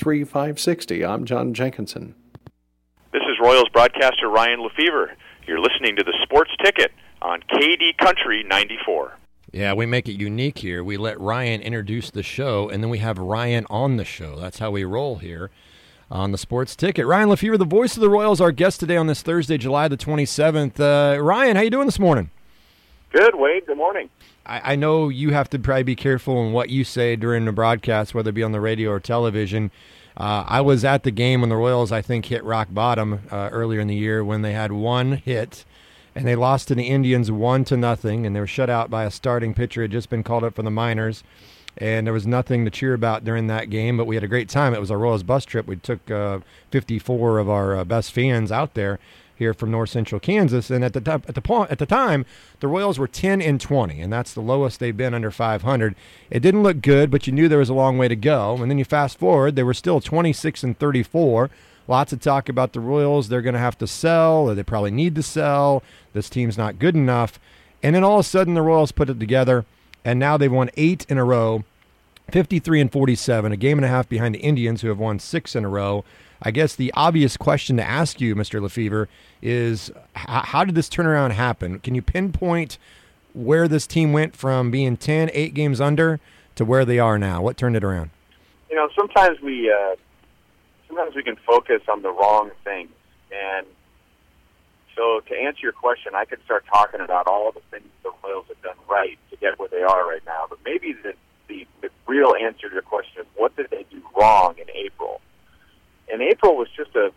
560. I'm John Jenkinson. This is Royals broadcaster Ryan Lefevre. You're listening to the Sports Ticket on KD Country 94. Yeah, we make it unique here. We let Ryan introduce the show, and then we have Ryan on the show. That's how we roll here on the Sports Ticket. Ryan Lefevre, the voice of the Royals, our guest today on this Thursday, July the 27th. Ryan, how you doing this morning? Good, Wade. Good morning. I know you have to probably be careful in what you say during the broadcast, whether it be on the radio or television. I was at the game when the Royals, I think, hit rock bottom earlier in the year when they had one hit, and they lost to the Indians 1-0, and they were shut out by a starting pitcher who had just been called up from the minors, and there was nothing to cheer about during that game, but we had a great time. It was our Royals bus trip. We took 54 of our best fans out there here from north central Kansas, and at the time, the Royals were 10-20, and that's the lowest they've been under 500. It didn't look good, but you knew there was a long way to go, and then you fast forward, they were still 26-34. Lots of talk about the Royals. They're going to have to sell, or they probably need to sell. This team's not good enough. And then all of a sudden, the Royals put it together, and now they've won 8 in a row, 53-47, a game and a half behind the Indians, who have won 6 in a row. I guess the obvious question to ask you, Mr. Lefevre, is how did this turnaround happen? Can you pinpoint where this team went from being 8 games under, to where they are now? What turned it around? You know, sometimes we can focus on the wrong things. And so to answer your question, I could start talking about all the things the Royals have done right to get where they are right now. But maybe the real answer to your question is, what did they do wrong in April? And April was just a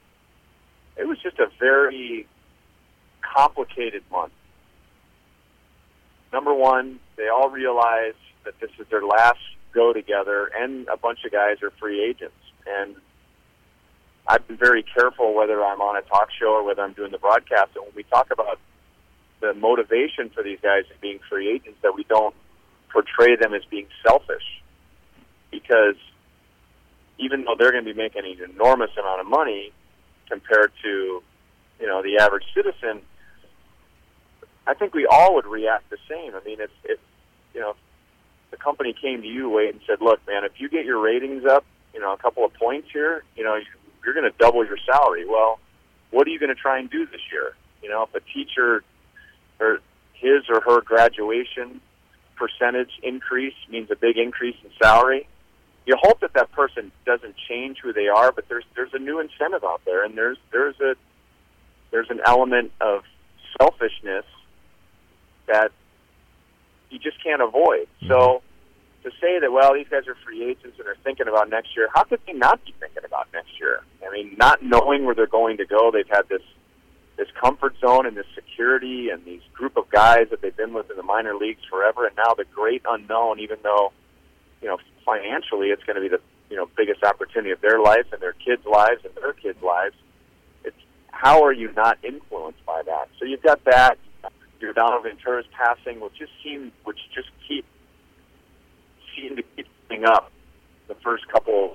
very complicated month. Number one, they all realized that this is their last go together, and a bunch of guys are free agents. And I've been very careful whether I'm on a talk show or whether I'm doing the broadcast, and when we talk about the motivation for these guys as being free agents, that we don't portray them as being selfish. Because even though they're going to be making an enormous amount of money compared to, you know, the average citizen, I think we all would react the same. I mean, if you know, the company came to you, Wade, and said, "Look, man, if you get your ratings up, you know, a couple of points here, you know, you're going to double your salary." Well, what are you going to try and do this year? You know, if a teacher or his or her graduation percentage increase means a big increase in salary, you hope that that person doesn't change who they are, but there's a new incentive out there, and there's an element of selfishness that you just can't avoid. So to say that, well, these guys are free agents and are thinking about next year, how could they not be thinking about next year? I mean, not knowing where they're going to go, they've had this comfort zone and this security and these group of guys that they've been with in the minor leagues forever, and now the great unknown, even though, you know, financially it's going to be the, you know, biggest opportunity of their life and their kids' lives and their kids' lives. It's how are you not influenced by that? So you've got that. Your Donald Ventura's passing, which just seemed to keep coming up the first couple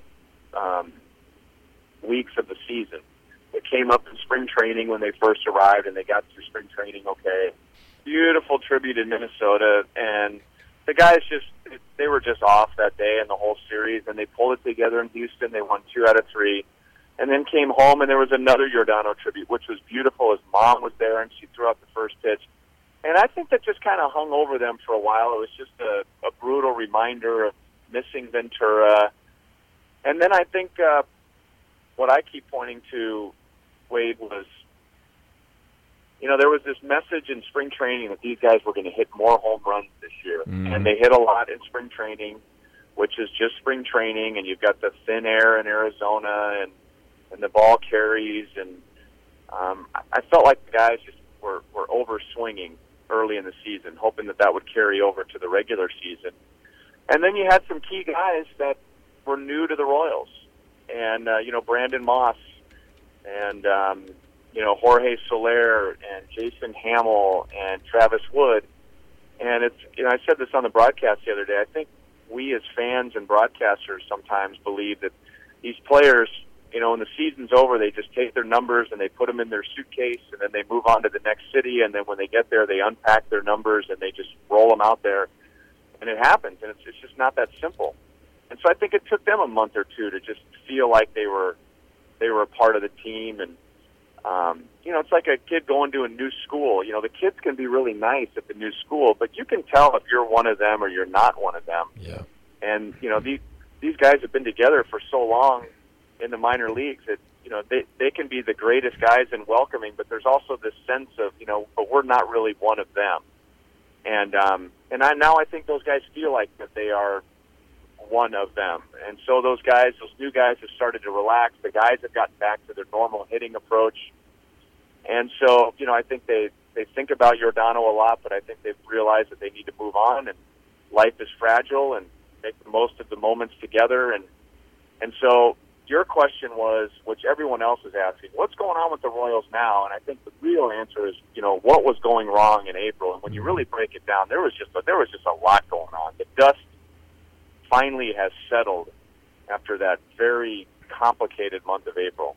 weeks of the season. It came up in spring training when they first arrived, and they got through spring training okay. Beautiful tribute in Minnesota, and the guys they were just off that day in the whole series, and they pulled it together in Houston. They won 2 out of 3, and then came home, and there was another Giordano tribute, which was beautiful. His mom was there, and she threw out the first pitch. And I think that just kind of hung over them for a while. It was just a brutal reminder of missing Ventura. And then I think what I keep pointing to, Wade, was, you know, there was this message in spring training that these guys were going to hit more home runs this year. And they hit a lot in spring training, which is just spring training, and you've got the thin air in Arizona, and the ball carries. And I felt like the guys just were over-swinging early in the season, hoping that would carry over to the regular season. And then you had some key guys that were new to the Royals. And, you know, Brandon Moss and, you know, Jorge Soler and Jason Hamill and Travis Wood. And it's, you know, I said this on the broadcast the other day. I think we as fans and broadcasters sometimes believe that these players, you know, when the season's over, they just take their numbers and they put them in their suitcase, and then they move on to the next city, and then when they get there, they unpack their numbers and they just roll them out there, and it happens, and it's just not that simple. And so I think it took them a month or two to just feel like they were a part of the team. And, it's like a kid going to a new school. The kids can be really nice at the new school, but you can tell if you're one of them or you're not one of them. Yeah. And, these guys have been together for so long in the minor leagues that, they can be the greatest guys and welcoming, but there's also this sense of, but we're not really one of them. And now I think those guys feel like that they are one of them. And so those new guys have started to relax. The guys have gotten back to their normal hitting approach. And so, I think they think about Giordano a lot, but I think they've realized that they need to move on, and life is fragile, and make the most of the moments together. And so your question was, which everyone else is asking, what's going on with the Royals now? And I think the real answer is, what was going wrong in April? And when you really break it down, there was just a lot going on. The dust finally has settled after that very complicated month of April.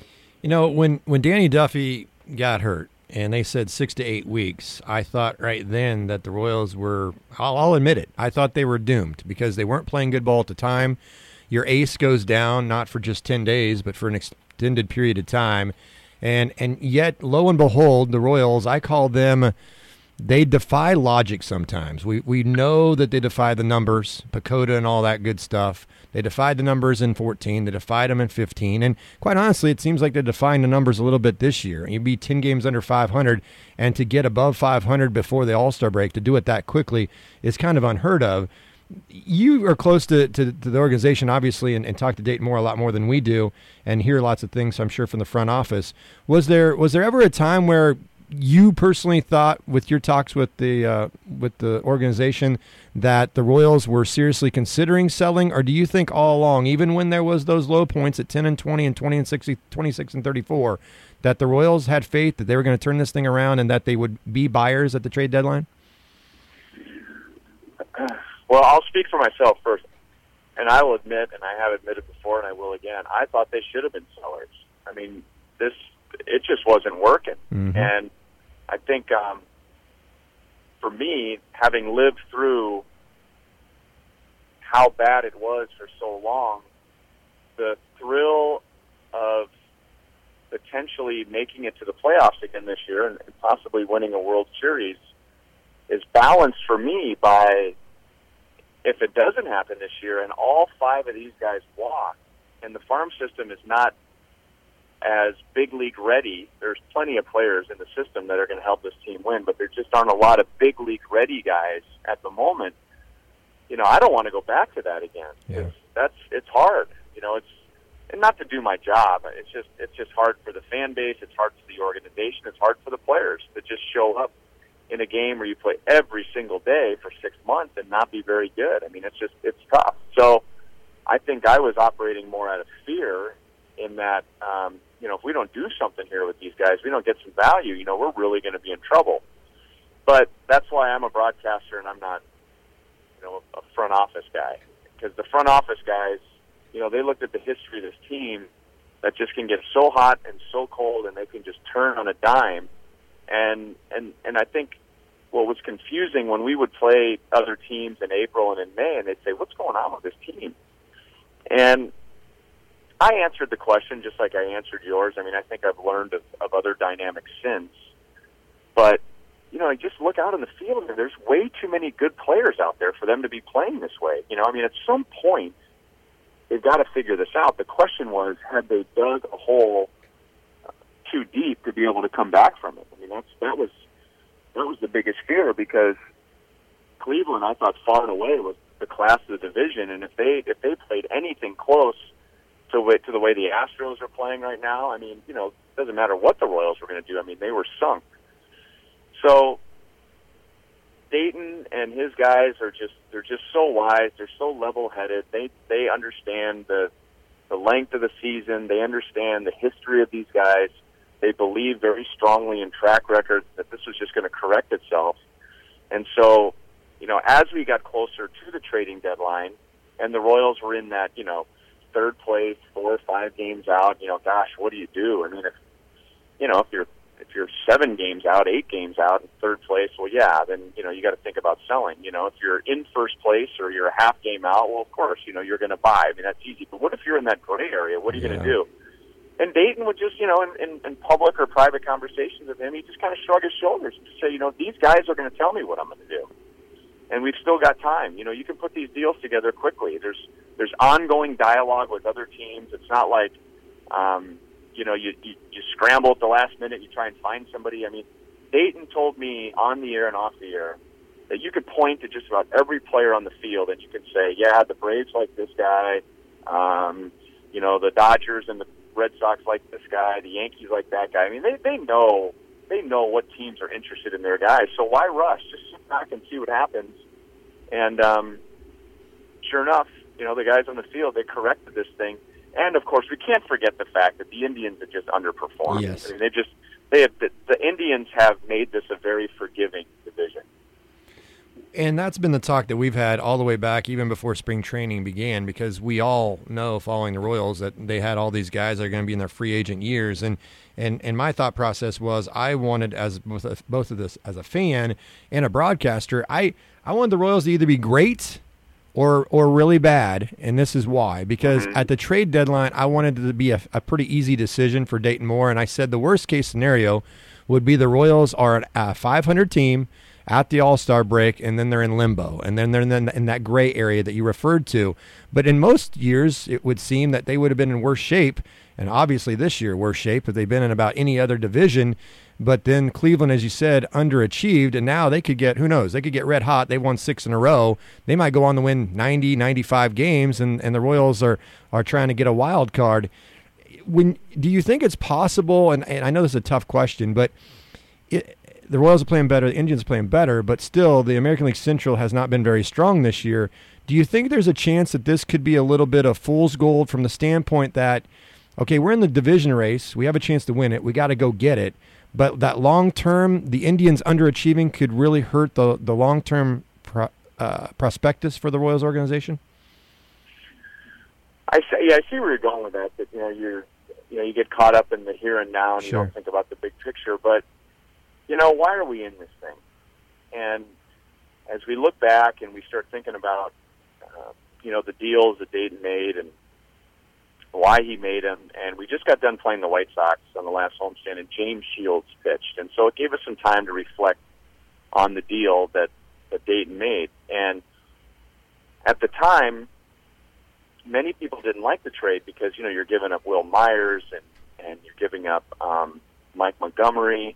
When Danny Duffy got hurt and they said 6 to 8 weeks, I thought right then that the Royals were, I'll admit it, I thought they were doomed because they weren't playing good ball at the time. Your ace goes down, not for just 10 days, but for an extended period of time. And yet, lo and behold, the Royals, I call them, they defy logic sometimes. We know that they defy the numbers, PECOTA and all that good stuff. They defied the numbers in 14. They defied them in 15. And quite honestly, it seems like they're defying the numbers a little bit this year. You'd be 10 games under 500, and to get above 500 before the All-Star break, to do it that quickly, is kind of unheard of. You are close to the organization, obviously, and talk to Dayton Moore a lot more than we do, and hear lots of things, I'm sure, from the front office. Was there ever a time where you personally thought, with your talks with the organization, that the Royals were seriously considering selling, or do you think all along, even when there was those low points at 10 and 20 and 20 and 60, 26 and 34, that the Royals had faith that they were going to turn this thing around and that they would be buyers at the trade deadline? Well, I'll speak for myself first, and I will admit, and I have admitted before, and I will again, I thought they should have been sellers. I mean, it just wasn't working. Mm-hmm. And I think for me, having lived through how bad it was for so long, the thrill of potentially making it to the playoffs again this year and possibly winning a World Series is balanced for me by, if it doesn't happen this year and all 5 of these guys walk and the farm system is not as big league ready, there's plenty of players in the system that are going to help this team win, but there just aren't a lot of big league ready guys at the moment. I don't want to go back to that again. Yeah. It's hard. And not to do my job. It's just hard for the fan base. It's hard for the organization. It's hard for the players to just show up in a game where you play every single day for 6 months and not be very good. I mean, it's tough. So I think I was operating more out of fear in that, if we don't do something here with these guys, we don't get some value, we're really going to be in trouble. But that's why I'm a broadcaster and I'm not, a front office guy. Because the front office guys, they looked at the history of this team that just can get so hot and so cold and they can just turn on a dime. And I think what was confusing when we would play other teams in April and in May, and they'd say, what's going on with this team? And I answered the question just like I answered yours. I mean, I think I've learned of other dynamics since. But, I just look out in the field, and there's way too many good players out there for them to be playing this way. At some point, they've got to figure this out. The question was, had they dug a hole too deep to be able to come back from it? I mean, that was the biggest fear, because Cleveland, I thought, far and away was the class of the division, and if they played anything close to the way the Astros are playing right now, I mean, it doesn't matter what the Royals were going to do. I mean, they were sunk. So Dayton and his guys they're just so wise. They're so level-headed. They understand the length of the season. They understand the history of these guys. They believe very strongly in track records that this was just going to correct itself. And so, as we got closer to the trading deadline and the Royals were in that, third place, 4 or 5 games out, gosh, what do you do? I mean, if if you're 7 games out, 8 games out in third place, well, yeah, then, you got to think about selling. If you're in first place or you're a half game out, well, of course, you're going to buy. I mean, that's easy. But what if you're in that gray area? What are you going to do? And Dayton would just, in public or private conversations with him, he just kind of shrug his shoulders and just say, these guys are going to tell me what I'm going to do. And we've still got time. You can put these deals together quickly. There's ongoing dialogue with other teams. It's not like, you scramble at the last minute, you try and find somebody. I mean, Dayton told me on the air and off the air that you could point to just about every player on the field and you could say, yeah, the Braves like this guy, the Dodgers and the Red Sox like this guy, the Yankees like that guy. I mean, they know what teams are interested in their guys, so why rush? Just sit back and see what happens. And sure enough, the guys on the field, they corrected this thing. And, of course, we can't forget the fact that the Indians have just underperformed. Yes. I mean, the Indians have made this a very forgiving division. And that's been the talk that we've had all the way back, even before spring training began, because we all know, following the Royals, that they had all these guys that are going to be in their free agent years. And my thought process was, I wanted, as both of this as a fan and a broadcaster, I wanted the Royals to either be great or really bad, and this is why. Because at the trade deadline, I wanted it to be a pretty easy decision for Dayton Moore, and I said the worst-case scenario would be the Royals are a 500 team at the All-Star break, and then they're in limbo, and then they're in that gray area that you referred to. But in most years, it would seem that they would have been in worse shape, and obviously this year worse shape if they've been in about any other division. But then Cleveland, as you said, underachieved, and now they could get, who knows, they could get red hot. They won 6 in a row. They might go on to win 90, 95 games, and the Royals are trying to get a wild card. Do you think it's possible, and I know this is a tough question, but the Royals are playing better, the Indians are playing better, but still the American League Central has not been very strong this year. Do you think there's a chance that this could be a little bit of fool's gold from the standpoint that, okay, we're in the division race, we have a chance to win it, we got to go get it, but that long-term, the Indians underachieving could really hurt the long-term prospectus for the Royals organization? I see where you're going with that. That you get caught up in the here and now, and you don't think about the big picture. But why are we in this thing? And as we look back and we start thinking about the deals that Dayton made and why he made them, and we just got done playing the White Sox on the last homestand, and James Shields pitched, and so it gave us some time to reflect on the deal that Dayton made. And at the time, many people didn't like the trade because you're giving up Will Myers and you're giving up Mike Montgomery,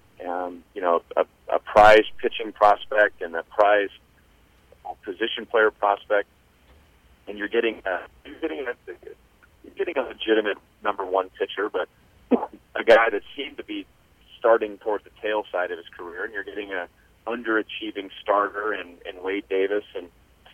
a prized pitching prospect and a prized position player prospect, and you're getting a legitimate number one pitcher, but a guy that seemed to be starting towards the tail side of his career, and you're getting a underachieving starter in Wade Davis, and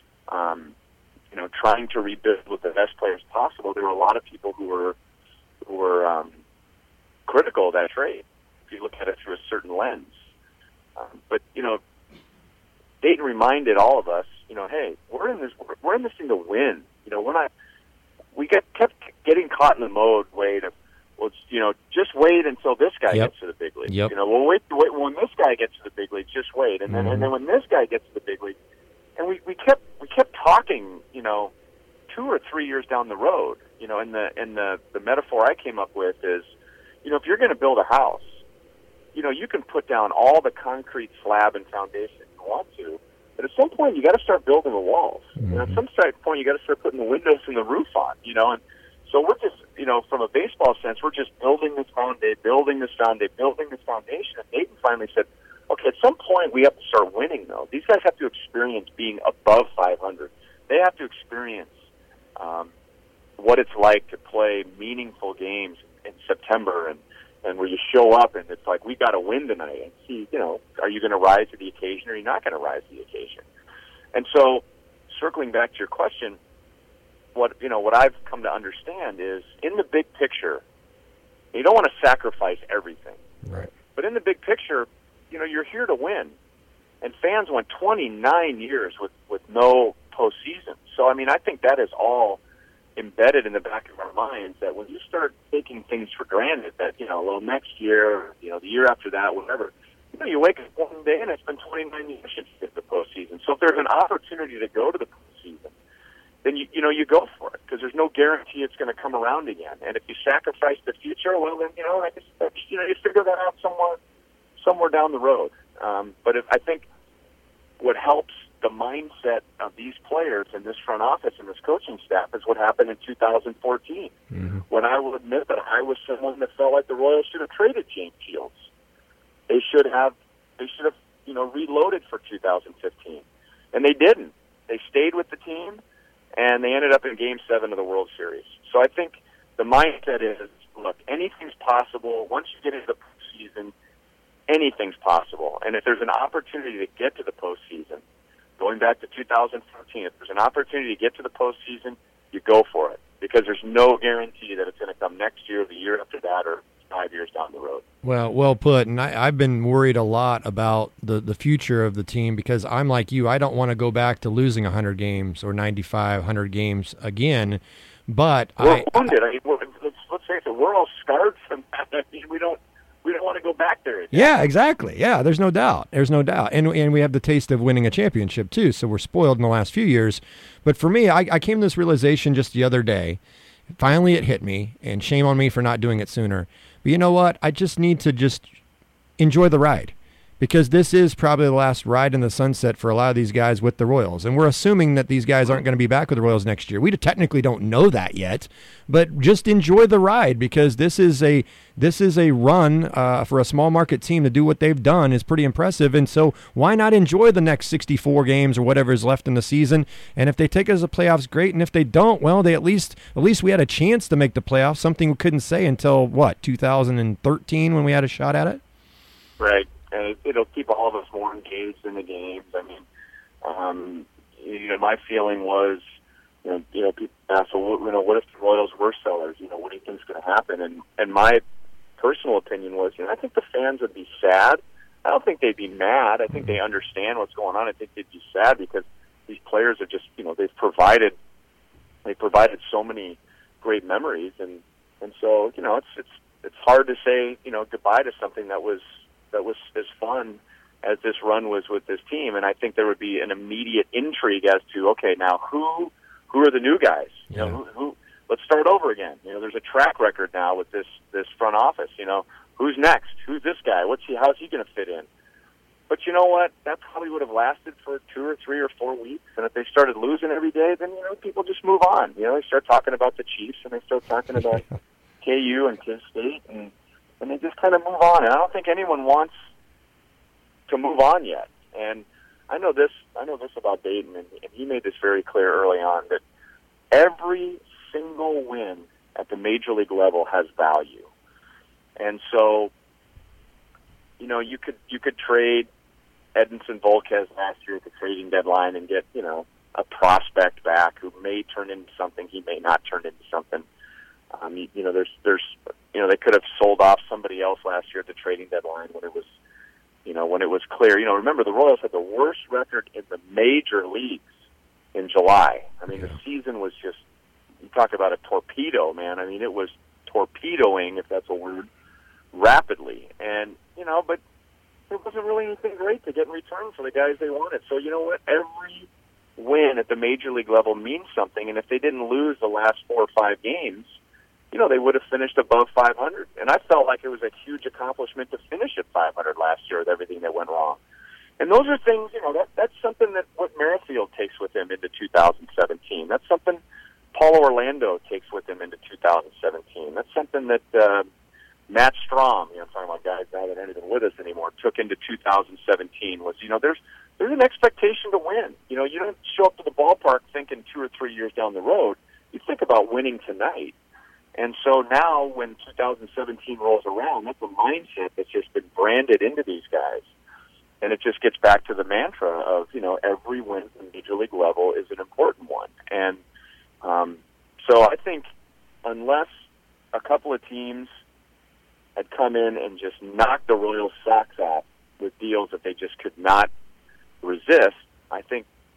trying to rebuild with the best players possible. There were a lot of people who were critical of that trade, if you look at it through a certain lens. But Dayton reminded all of us, hey, we're in this thing to win. We kept getting caught in the mode, Wade, of, just wait until this guy gets to the big league. Yep. Wait when this guy gets to the big league, just wait, and then when this guy gets to the big league, and we kept talking, 2 or 3 years down the road. And the metaphor I came up with is, if you're going to build a house, you can put down all the concrete slab and foundation you want to, but at some point you got to start building the walls. At some point you got to start putting the windows and the roof on. And so we're just, from a baseball sense, we're just building this foundation. And Dayton finally said, okay, at some point we have to start winning, though. These guys have to experience being above 500. They have to experience what it's like to play meaningful games in September and where you show up and it's like, we got to win tonight. And see, are you going to rise to the occasion or are you not going to rise to the occasion? And so, circling back to your question, what I've come to understand is, in the big picture, you don't want to sacrifice everything. Right. But in the big picture, you're here to win. And fans went 29 years with no postseason. So, I think that is all embedded in the back of our minds that when you start taking things for granted, that, well, next year, the year after that, whatever, you wake up one day and it's been 29 years since you get the postseason. So if there's an opportunity to go to the postseason, then you go for it, because there's no guarantee it's going to come around again. And if you sacrifice the future, well, then I guess you figure that out somewhere down the road. But I think what helps the mindset of these players in this front office and this coaching staff is what happened in 2014, when I will admit that I was someone that felt like the Royals should have traded James Shields. They should have reloaded for 2015, and they didn't. They stayed with the team, and they ended up in Game 7 of the World Series. So I think the mindset is, look, anything's possible. Once you get into the postseason, anything's possible. And if there's an opportunity to get to the postseason, going back to 2014, if there's an opportunity to get to the postseason, you go for it, because there's no guarantee that it's going to come next year, the year after that, or 5 years down the road. Well put. And I've been worried a lot about the future of the team, because I'm like you. I don't want to go back to losing 100 games or 95, 100 games again. But we're wounded. Let's face it, we're all scarred from that. I mean, we don't want to go back there again. Yeah, exactly. Yeah, there's no doubt. And we have the taste of winning a championship too, so we're spoiled in the last few years. But for me, I came to this realization just the other day. Finally, it hit me, and shame on me for not doing it sooner. But you know what? I just need to enjoy the ride, because this is probably the last ride in the sunset for a lot of these guys with the Royals. And we're assuming that these guys aren't going to be back with the Royals next year. We technically don't know that yet, but just enjoy the ride, because this is a run for a small market team to do what they've done is pretty impressive. And so why not enjoy the next 64 games or whatever is left in the season? And if they take us to the playoffs, great. And if they don't, well, they at least we had a chance to make the playoffs, something we couldn't say until 2013 when we had a shot at it. Right. And it'll keep all of us more engaged in the games. I mean, my feeling was, people ask, well, what if the Royals were sellers? What do you think is going to happen? And my personal opinion was, I think the fans would be sad. I don't think they'd be mad. I think they understand what's going on. I think they'd be sad because these players are just, they've provided so many great memories, and so it's hard to say goodbye to something that was as fun as this run was with this team. And I think there would be an immediate intrigue as to, okay, now who are the new guys? Yeah. Who let's start over again. There's a track record now with this front office. Who's next? Who's this guy? How's he going to fit in? But you know what? That probably would have lasted for 2 or 3 or 4 weeks. And if they started losing every day, then people just move on. They start talking about the Chiefs, and they start talking about KU and K-State, and they just kind of move on. And I don't think anyone wants to move on yet. And I know this about Dayton, and he made this very clear early on, that every single win at the major league level has value. And so, you could trade Edinson Volquez last year at the trading deadline and get, a prospect back who may turn into something, he may not turn into something. They could have sold off somebody else last year at the trading deadline when it was clear. Remember, the Royals had the worst record in the major leagues in July. I mean, the season was just, you talk about a torpedo, man. I mean, it was torpedoing, if that's a word, rapidly. And, but there wasn't really anything great to get in return for the guys they wanted. So, you know what? Every win at the major league level means something. And if they didn't lose the last 4 or 5 games, they would have finished above 500. And I felt like it was a huge accomplishment to finish at 500 last year with everything that went wrong. And those are things, that's something that what Merrifield takes with him into 2017. That's something Paulo Orlando takes with him into 2017. That's something that Matt Strom, I'm talking about guys now that aren't even with us anymore, took into 2017 was, there's an expectation to win. You don't show up to the ballpark thinking 2 or 3 years down the road. You think about winning tonight. And so now when 2017 rolls around, that's a mindset that's just been branded into these guys. And it just gets back to the mantra of, every win at the major league level is an important one. And so I think unless a couple of teams had come in and just knocked the Royals' socks off with deals that they just could not resist, I think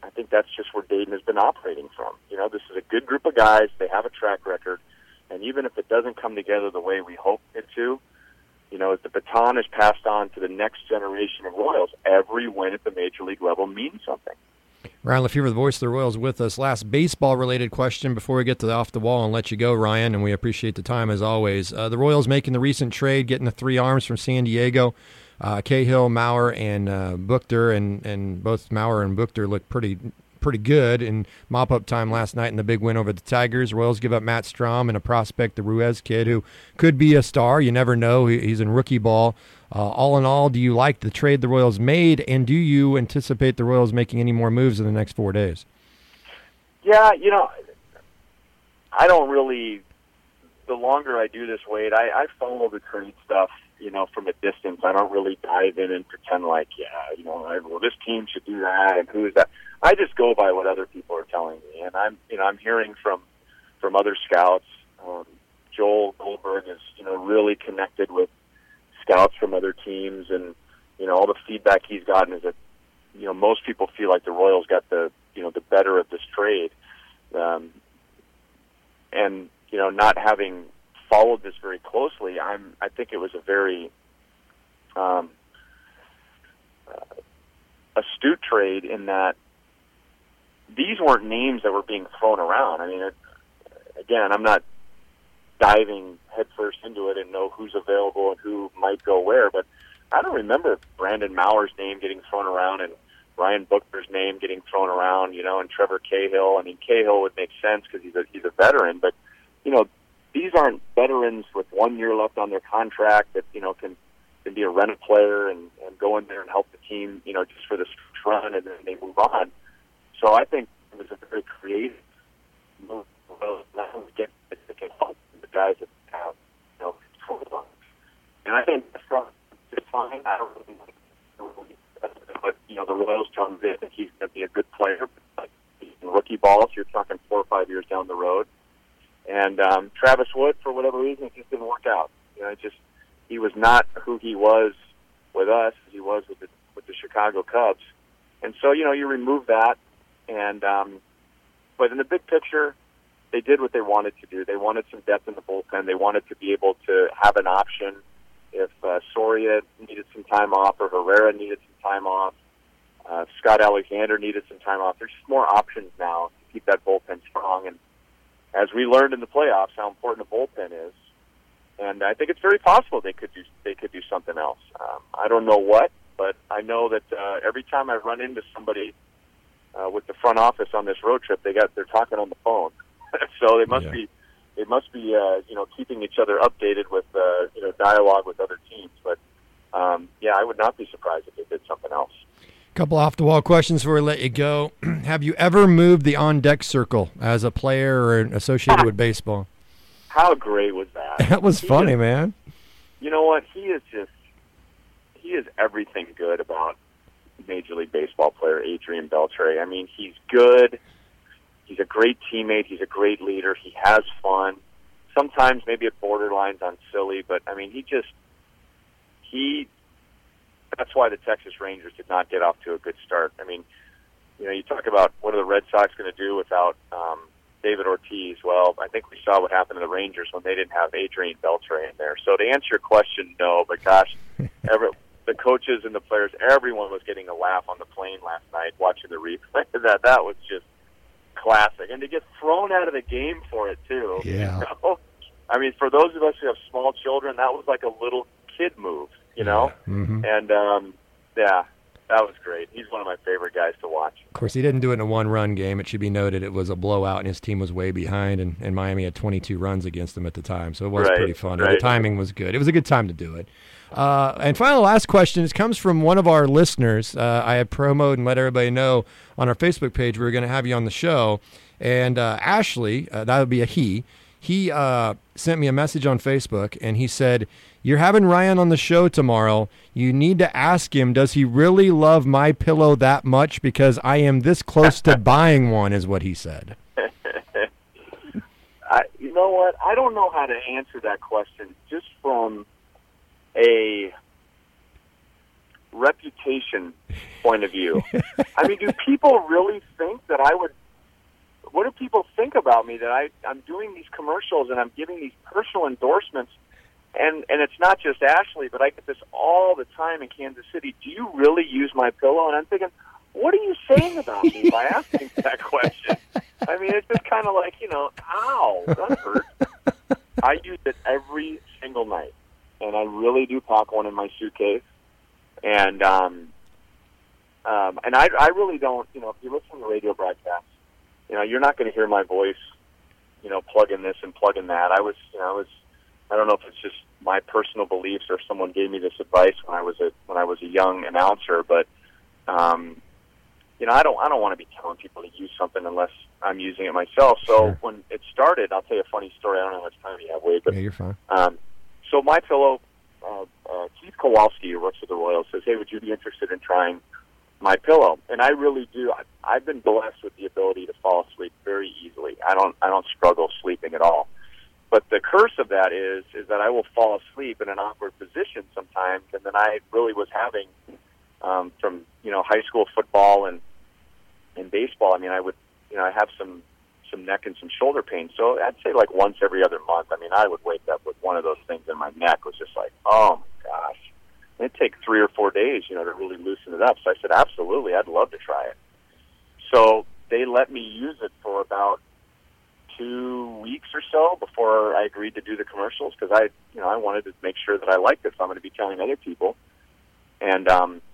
I think that's just where Dayton has been operating from. This is a good group of guys. They have a track record. And even if it doesn't come together the way we hope it to, as the baton is passed on to the next generation of Royals, every win at the major league level means something. Ryan Lefevre, the voice of the Royals, with us. Last baseball-related question before we get to the off the wall and let you go, Ryan, and we appreciate the time as always. The Royals making the recent trade, getting the 3 arms from San Diego, Cahill, Mauer, and Buchter, and both Mauer and Buchter look pretty good in mop-up time last night in the big win over the Tigers. Royals give up Matt Strahm and a prospect, the Ruiz kid, who could be a star. You never know. He's in rookie ball. All in all, do you like the trade the Royals made, and do you anticipate the Royals making any more moves in the next 4 days? Yeah, I don't really – the longer I do this, Wade, I follow the trade stuff, from a distance. I don't really dive in and pretend like, well, this team should do that, and who is that? I just go by what other people are telling me, and I'm hearing from other scouts. Joel Goldberg is, really connected with scouts from other teams, and all the feedback he's gotten is that most people feel like the Royals got the better of this trade, and not having followed this very closely, I think it was a very astute trade in that these weren't names that were being thrown around. I mean, again, I'm not diving headfirst into it and know who's available and who might go where, but I don't remember Brandon Mauer's name getting thrown around and Ryan Buchter's name getting thrown around, and Trevor Cahill. I mean, Cahill would make sense because he's a veteran, but these aren't veterans with 1 year left on their contract that can be a rental player and go in there and help the team, just for this run, and then they move on. So I think it was a very creative move. Now get that can help the guys that have control. And I think that's fine. I don't really, but the Royals tell him that he's going to be a good player. But he's in rookie ball, so you're talking 4 or 5 years down the road. And Travis Wood, for whatever reason, it just didn't work out. He was not who he was with us as he was with the Chicago Cubs. And so, you remove that. And but in the big picture, they did what they wanted to do. They wanted some depth in the bullpen. They wanted to be able to have an option if Soria needed some time off or Herrera needed some time off. Scott Alexander needed some time off. There's just more options now to keep that bullpen strong. And as we learned in the playoffs, how important a bullpen is, and I think it's very possible they could do something else. I don't know what, but I know that every time I run into somebody with the front office on this road trip, they're talking on the phone, so they must be keeping each other updated with dialogue with other teams. But I would not be surprised if they did something else. Couple off-the-wall questions before we let you go. Have you ever moved the on-deck circle as a player or associated with baseball? How great was that? That was funny, man. You know what? He is everything good about Major League Baseball player Adrian Beltre. I mean, he's good. He's a great teammate. He's a great leader. He has fun. Sometimes maybe it borderlines on silly, but, I mean, that's why the Texas Rangers did not get off to a good start. I mean, you talk about what are the Red Sox going to do without David Ortiz. Well, I think we saw what happened to the Rangers when they didn't have Adrian Beltre in there. So to answer your question, no, but gosh, the coaches and the players, everyone was getting a laugh on the plane last night watching the replay. That was just classic. And to get thrown out of the game for it, too. Yeah. I mean, for those of us who have small children, that was like a little kid move. Mm-hmm. And, that was great. He's one of my favorite guys to watch. Of course, he didn't do it in a one-run game. It should be noted it was a blowout, and his team was way behind, and Miami had 22 runs against them at the time, so it was pretty funny. Right. The timing was good. It was a good time to do it. And final last question. It comes from one of our listeners. I had promoted and let everybody know on our Facebook page we were going to have you on the show, and Ashley, that would be a he sent me a message on Facebook, and he said, "You're having Ryan on the show tomorrow. You need to ask him, does he really love MyPillow that much? Because I am this close to buying one," is what he said. You know what? I don't know how to answer that question just from a reputation point of view. I mean, do people really think that I would? What do people think about me that I'm doing these commercials and I'm giving these personal endorsements? And it's not just Ashley, but I get this all the time in Kansas City. Do you really use my pillow? And I'm thinking, what are you saying about me by asking that question? I mean, it's just kind of like, ow, that hurt. I use it every single night, and I really do pack one in my suitcase. And I really don't, if you listen to radio broadcasts, you're not going to hear my voice, plug in this and plug in that. I don't know if it's just my personal beliefs or if someone gave me this advice when I was a young announcer, but I don't want to be telling people to use something unless I'm using it myself. So Sure. When it started, I'll tell you a funny story. I don't know how much time you have, Wade, but Yeah, you're fine. So my pillow, Keith Kowalski, who works for the Royals, says, "Hey, would you be interested in trying my pillow?" And I really do. I've been blessed with the ability to fall asleep very easily. I don't struggle sleeping at all. But the curse of that is that I will fall asleep in an awkward position sometimes, and then I really was having from high school football and baseball. I mean, I have some neck and some shoulder pain. So I'd say like once every other month. I mean, I would wake up with one of those things in my neck. It was just like, oh my gosh. And it'd take 3 or 4 days, to really loosen it up. So I said, absolutely, I'd love to try it. So they let me use it for about 2 weeks or so before I agreed to do the commercials, because I wanted to make sure that I liked it. So I'm going to be telling other people. And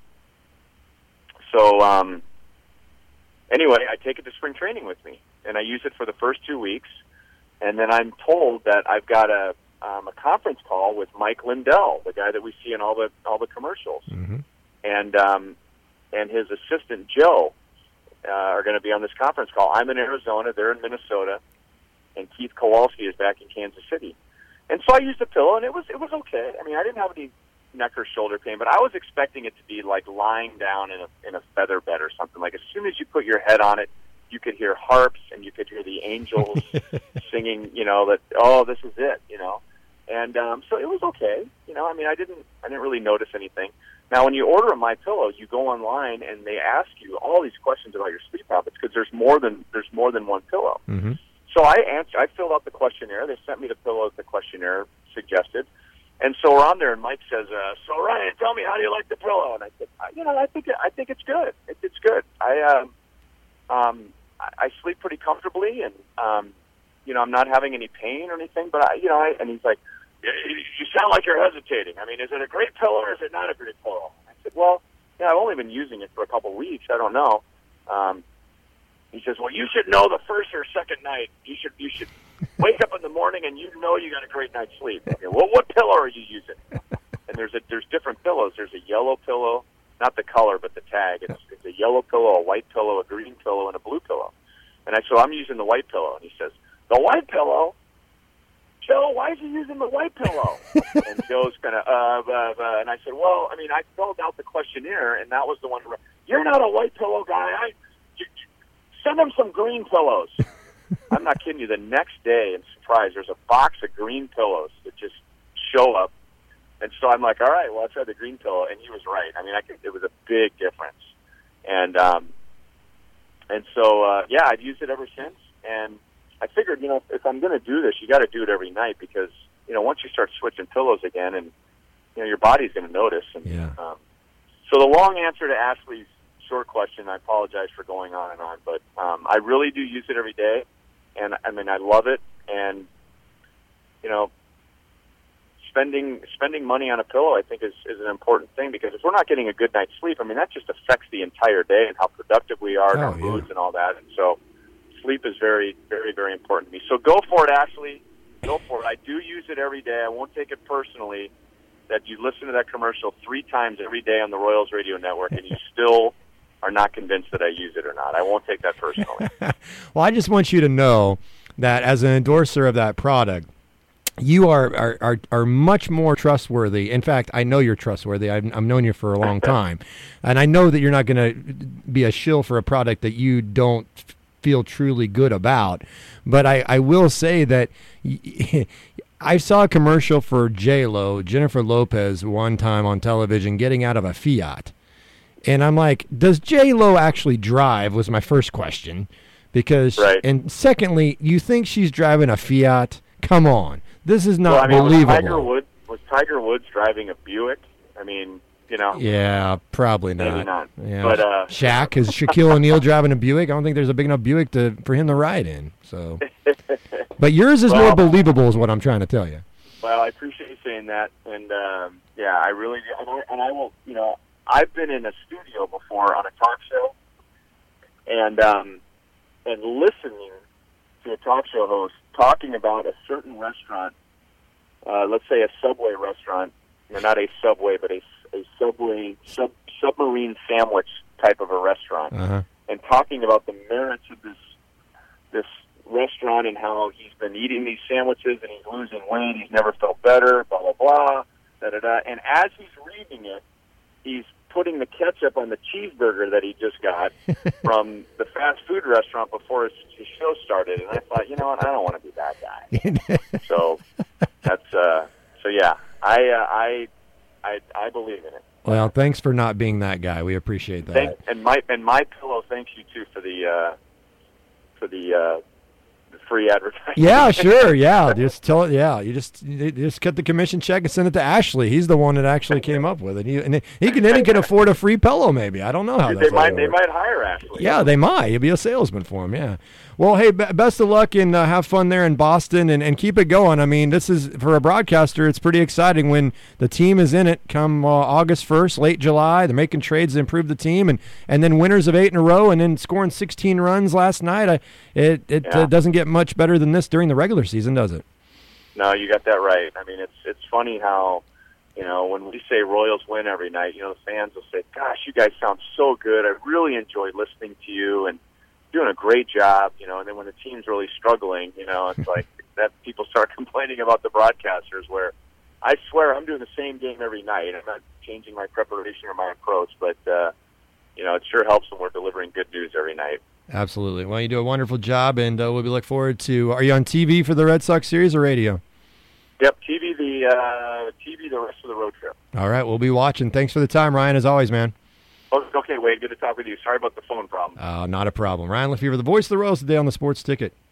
anyway, I take it to spring training with me, and I use it for the first 2 weeks, and then I'm told that I've got a conference call with Mike Lindell, the guy that we see in all the commercials, Mm-hmm. and his assistant Joe are going to be on this conference call. I'm in Arizona, they're in Minnesota, and Keith Kowalski is back in Kansas City. And so I used the pillow, and it was okay. I mean, I didn't have any neck or shoulder pain, but I was expecting it to be like lying down in a feather bed or something. Like as soon as you put your head on it, you could hear harps and you could hear the angels singing, that, oh, this is it, And so it was okay. I mean, I didn't really notice anything. Now, when you order a MyPillow, you go online and they ask you all these questions about your sleep habits because there's more than one pillow. Mm-hmm. So I filled out the questionnaire. They sent me the pillows the questionnaire suggested. And so we're on there, and Mike says, "So Ryan, tell me, how do you like the pillow?" And I said, I think it's good. It's good. I sleep pretty comfortably, and I'm not having any pain or anything. But and he's like, "You sound like you're hesitating. I mean, is it a great pillow or is it not a great pillow?" I said, "Well, I've only been using it for a couple of weeks. I don't know." He says, "Well, you should know the first or second night. You should wake up in the morning and you got a great night's sleep." Okay, well, what pillow are you using? And there's different pillows. There's a yellow pillow, not the color, but the tag. It's a yellow pillow, a white pillow, a green pillow, and a blue pillow. And I said, I'm using the white pillow. And he says, "The white pillow? Joe, why is he using the white pillow?" And Joe's kind of, and I said, "Well, I mean, I filled out the questionnaire, and that was the one. You're not a white pillow guy. Send him some green pillows." I'm not kidding you. The next day, I'm surprised, there's a box of green pillows that just show up. And so I'm like, all right, well, I'll try the green pillow. And he was right. I mean, I think it was a big difference. And so I've used it ever since. And I figured, if I'm going to do this, you got to do it every night because, once you start switching pillows again and, your body's going to notice. And, Yeah. So the long answer to Ashley's short question, I apologize for going on and on, but I really do use it every day. And I mean, I love it. And, spending money on a pillow, I think, is an important thing because if we're not getting a good night's sleep, I mean, that just affects the entire day and how productive we are and our moods and all that. And so sleep is very, very, very important to me. So go for it, Ashley. Go for it. I do use it every day. I won't take it personally that you listen to that commercial 3 times every day on the Royals Radio Network and you still are not convinced that I use it or not. I won't take that personally. Well, I just want you to know that as an endorser of that product, you are much more trustworthy. In fact, I know you're trustworthy. I've known you for a long time. And I know that you're not going to be a shill for a product that you don't feel truly good about. But I will say that I saw a commercial for J-Lo, Jennifer Lopez, one time on television getting out of a Fiat. And I'm like, does J-Lo actually drive was my first question. Because, Right. And secondly, you think she's driving a Fiat? Come on. This is not Well, I mean, believable. Was Tiger Woods driving a Buick? I mean, you know. Yeah, probably not. Maybe not. Yeah. But, Shaq, is Shaquille O'Neal driving a Buick? I don't think there's a big enough Buick for him to ride in. So, but yours is more believable, is what I'm trying to tell you. Well, I appreciate you saying that, and yeah, I really do. And I will. You know, I've been in a studio before on a talk show, and listening to a talk show host talking about a certain restaurant, let's say a Subway restaurant, or not a Subway, but a Subway submarine sandwich type of a restaurant, and talking about the merits of this restaurant and how he's been eating these sandwiches and he's losing weight, he's never felt better, blah blah blah, da da da. And as he's reading it, he's putting the ketchup on the cheeseburger that he just got from the fast food restaurant before his show started. And I thought, you know what, I don't want to be that guy. So that's so yeah, I believe in it. Well, thanks for not being that guy. We appreciate that. And my pillow thanks you too for the free advertising. Yeah, sure. Yeah, just tell it. Yeah, you just cut the commission check and send it to Ashley. He's the one that actually came up with it. He can afford a free pillow. Maybe I don't know how they might hire Ashley. Yeah, they might. You'll be a salesman for him. Yeah. Well, hey, best of luck and have fun there in Boston and keep it going. I mean, this is, for a broadcaster, it's pretty exciting when the team is in it come August 1st, late July. They're making trades to improve the team and then winners of 8 in a row and then scoring 16 runs last night. It doesn't get much better than this during the regular season, does it? No, you got that right. I mean, it's funny how, you know, when we say Royals win every night, you know, the fans will say, gosh, you guys sound so good. I really enjoy listening to you and doing a great job, you know. And then when the team's really struggling, you know, it's like that people start complaining about the broadcasters, where I swear I'm doing the same game every night. I'm not changing my preparation or my approach, but, you know, it sure helps when we're delivering good news every night. Absolutely. Well, you do a wonderful job, and we'll look forward to, are you on TV for the Red Sox series or radio? Yep, TV the rest of the road trip. All right, we'll be watching. Thanks for the time, Ryan, as always, man. Okay, Wade, good to talk with you. Sorry about the phone problem. Not a problem. Ryan Lefevre, the voice of the Royals today on the Sports Ticket.